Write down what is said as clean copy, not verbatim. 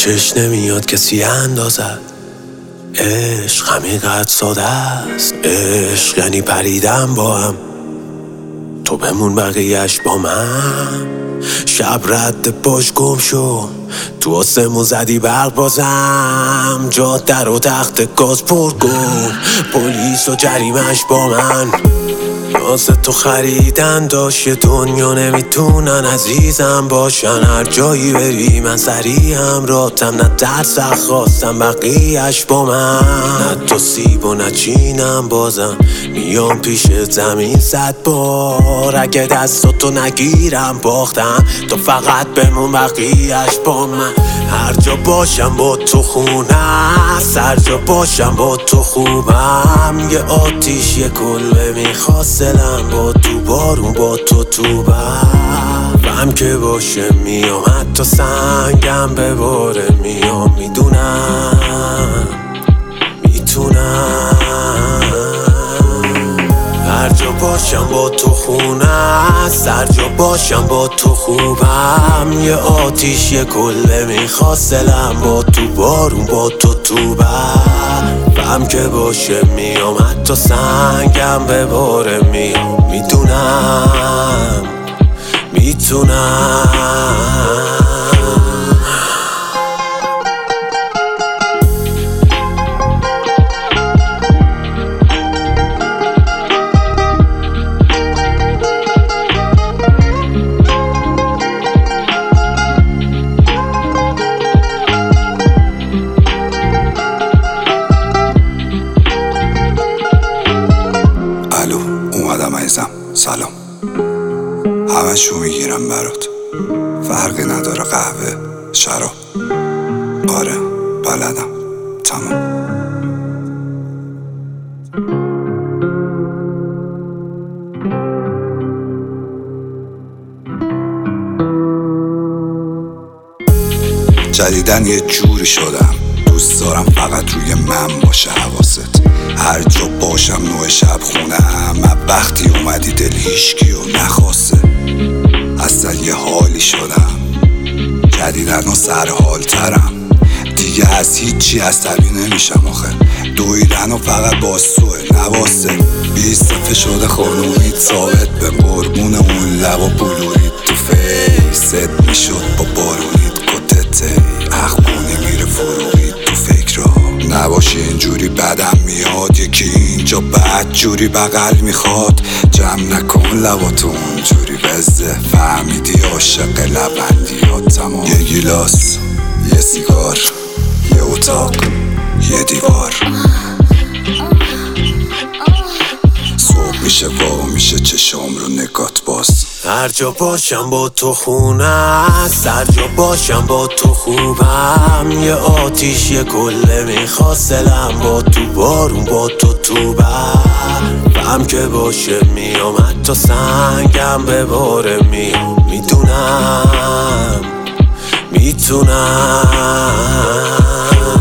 چش نمیاد کسی اندازد. عشق همینقدر ساده است. عشق یعنی پریدم با هم، تو بمون بقیهش با من. شب رد پاش گم شو، تو آسمون زدی برق بازم. جاده رو تخت گاز پر کن، پلیس و جریمش با من. ناز تو خریدن داشت یه دنیا نمیتونن عزیزم باشن. هر جایی بری من سریعم راتم، نه ترسم خواستم بقیهش با من. نه تو سیب و نه چینم بازم میام پیش زمین 100 بار. اگه دستاتو نگیرم باختم، تو فقط بمون بقیهش با من. هر جا باشم با تو خونه است، هر جا باشم با تو خوبم. یه آتیش یه کلبه میخواست دلم، با تو بارون با تو بم که باشه میام، حتی سنگم به باره میام. میدونم میتونم. هر جا باشم با تو خونه است، هر جا باشم با تو خوبم. یه آتیش یه کله میخواست دلم، با تو بارون با تو بم که باشه میام، حتی سنگم به باره میام. میدونم میتونم. سلام، همشو میگیرم برات، فرقی نداره قهوه شراب. آره بلدم، تمام. جدیدن یه جوری شدم، دوست دارم فقط روی من باشه حواست. هر جا باشم نوع شب خونم، وقتی اومدی دل هیچکی و نخواسته. اصلا یه حالی شدم، جدیدن و سرحال ترم. دیگه از هیچی عصبی نمیشم آخه، دویدن و فقط باستوه نواسته. 20 صفحه شده خانومیت ثابت به قربون اون لب و بلورید تو فیست. میشد با بارونید کتته اخمونی میره فروغید تو فکرها. نباشی اینجوری بدم میاد، یکی اینجا بد جوری بغل میخواد. جمع نکن لباتو اونجوری بزه، فهمیدی عاشق لبندی ها تمام. یه گیلاس، یه سیگار، یه اتاق، یه دیوار. صبح میشه وا میشه چشم رو نگات باز. هر جا باشم با تو خونه است، هر جا باشم با تو خوبم. یه آتیش یه کله میخواست دلم، با تو بارون با تو بم که باشه میام، حتی سنگم به باره میام. میدونم میتونم.